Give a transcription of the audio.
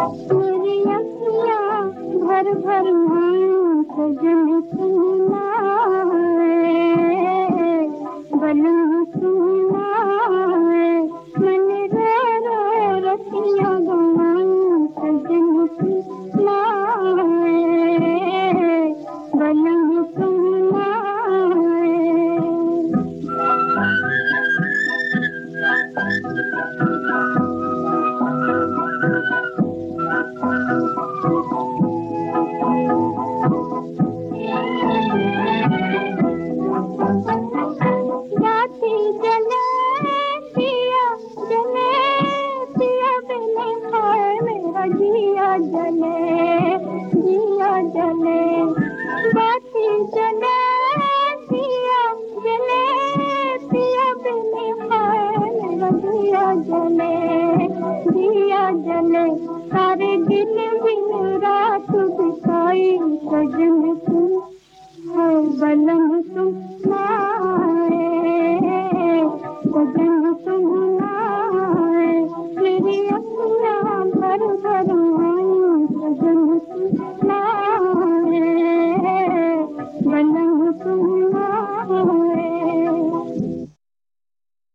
मेरी अखियाँ भर भर सजन सुना बलम सुना मन रो रो रतियाँ गवाऊं सजन सुना बलम सुना जाती जले पिया जले पिया बिन खाए मेरा जिया जले जिया जले जाती जले पिया जले पिया बिन खाए मेरा जिया जले जिया जले सारे दिन दिन रात